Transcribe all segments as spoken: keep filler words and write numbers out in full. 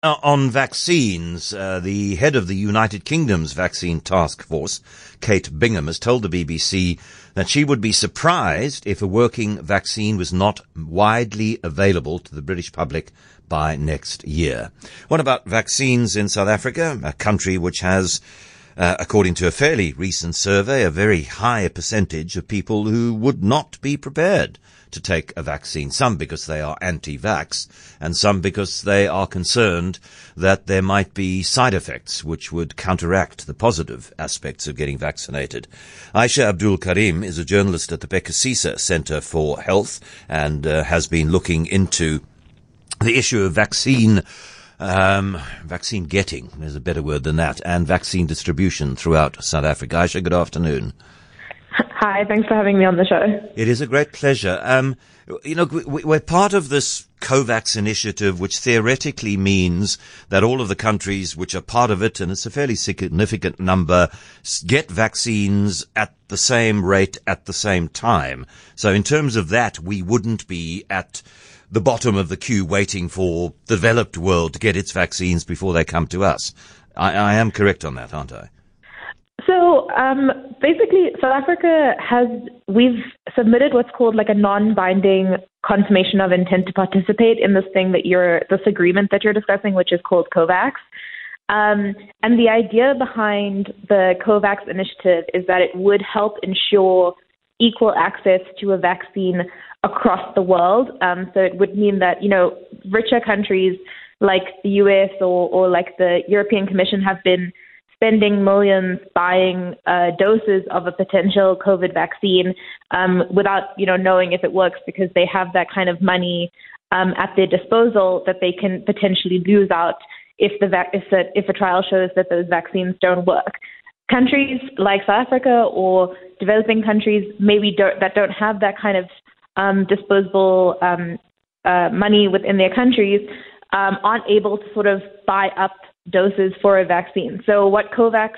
Uh, on vaccines, uh, the head of the United Kingdom's vaccine task force, Kate Bingham, has told the B B C that she would be surprised if a working vaccine was not widely available to the British public by next year. What about vaccines in South Africa, a country which has, uh, according to a fairly recent survey, a very high percentage of people who would not be prepared to take a vaccine, some because they are anti-vax and some because they are concerned that there might be side effects which would counteract the positive aspects of getting vaccinated. Aisha Abdul Karim is a journalist at the Bekasisa Centre for Health and uh, has been looking into the issue of vaccine Um, vaccine getting, there's a better word than that, and vaccine distribution throughout South Africa. Aisha, good afternoon. Hi, thanks for having me on the show. It is a great pleasure. Um, you know, we, we're part of this COVAX initiative, which theoretically means that all of the countries which are part of it, and it's a fairly significant number, get vaccines at the same rate at the same time. So in terms of that, we wouldn't be at the bottom of the queue waiting for the developed world to get its vaccines before they come to us. I, I am correct on that, aren't I? So um, basically, South Africa has, we've submitted what's called like a non-binding confirmation of intent to participate in this thing that you're, this agreement that you're discussing, which is called COVAX. Um, and the idea behind the COVAX initiative is that it would help ensure equal access to a vaccine across the world. Um, so it would mean that, you know, richer countries like the U S or, or like the European Commission have been spending millions buying uh, doses of a potential COVID vaccine um, without, you know, knowing if it works because they have that kind of money um, at their disposal that they can potentially lose out if the vac- if, a, if a trial shows that those vaccines don't work. Countries like South Africa or developing countries maybe don't, that don't have that kind of um, disposable um, uh, money within their countries um, aren't able to sort of buy up doses for a vaccine. So what COVAX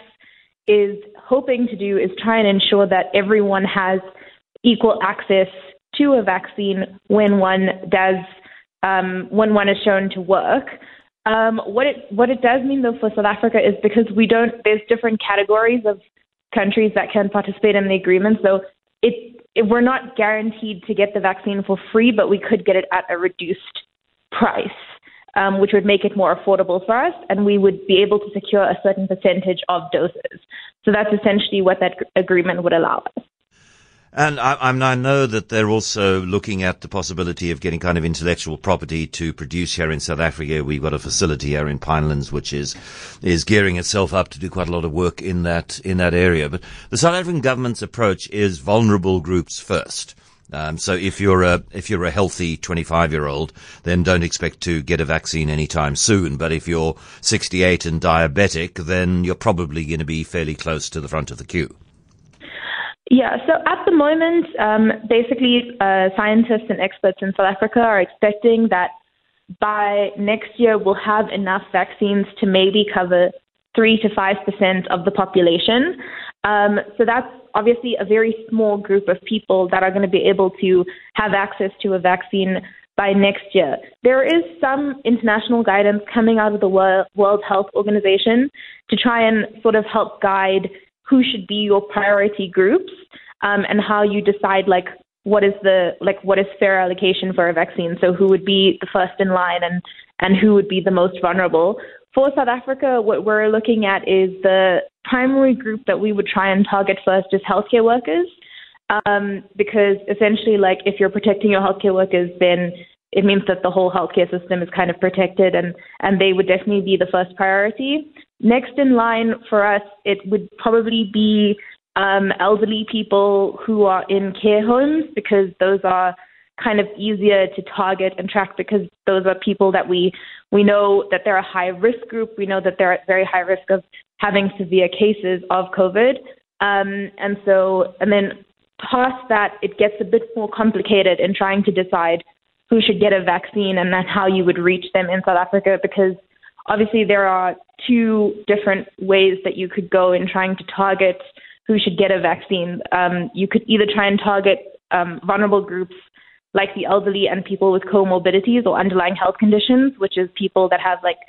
is hoping to do is try and ensure that everyone has equal access to a vaccine when one does, um, when one is shown to work. Um, what it what it does mean though for South Africa is because we don't, there's different categories of countries that can participate in the agreement. So it, it we're not guaranteed to get the vaccine for free, but we could get it at a reduced price. Um, which would make it more affordable for us, and we would be able to secure a certain percentage of doses. So that's essentially what that g- agreement would allow us. And I, I know that they're also looking at the possibility of getting kind of intellectual property to produce here in South Africa. We've got a facility here in Pinelands which is is gearing itself up to do quite a lot of work in that in that area. But the South African government's approach is vulnerable groups first. Um, so if you're a if you're a healthy twenty-five-year-old, then don't expect to get a vaccine anytime soon. But if you're sixty-eight and diabetic, then you're probably going to be fairly close to the front of the queue. Yeah, so at the moment, um, basically, uh, scientists and experts in South Africa are expecting that by next year we'll have enough vaccines to maybe cover three to five percent of the population. Um, so that's obviously a very small group of people that are going to be able to have access to a vaccine by next year. There is some international guidance coming out of the World, World Health Organization to try and sort of help guide who should be your priority groups um, and how you decide like what is the like what is fair allocation for a vaccine. So who would be the first in line and and who would be the most vulnerable. For South Africa, what we're looking at is the primary group that we would try and target first is healthcare workers, um, because essentially, like, if you're protecting your healthcare workers, then it means that the whole healthcare system is kind of protected, and, and they would definitely be the first priority. Next in line for us, it would probably be um, elderly people who are in care homes, because those are kind of easier to target and track, because those are people that we we know that they're a high risk group. We know that they're at very high risk of having severe cases of COVID. Um, and so, and then past that, it gets a bit more complicated in trying to decide who should get a vaccine and then how you would reach them in South Africa, because obviously there are two different ways that you could go in trying to target who should get a vaccine. Um, you could either try and target um, vulnerable groups like the elderly and people with comorbidities or underlying health conditions, which is people that have like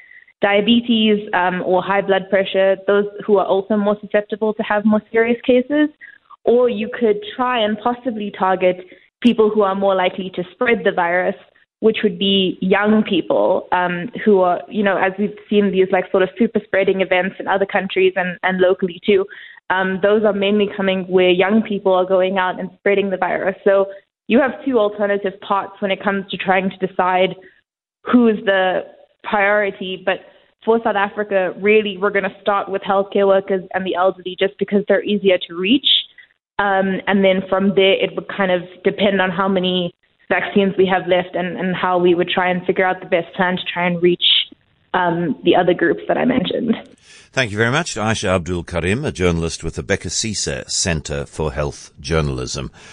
diabetes um, or high blood pressure, those who are also more susceptible to have more serious cases. Or you could try and possibly target people who are more likely to spread the virus, which would be young people um, who are, you know, as we've seen these like sort of super spreading events in other countries and, and locally too. Um, those are mainly coming where young people are going out and spreading the virus. So you have two alternative parts when it comes to trying to decide who is the priority. But for South Africa, really, we're going to start with healthcare workers and the elderly just because they're easier to reach. Um, and then from there, it would kind of depend on how many vaccines we have left and, and how we would try and figure out the best plan to try and reach um, the other groups that I mentioned. Thank you very much to Aisha Abdul Karim, a journalist with the Becca Cesar Center for Health Journalism.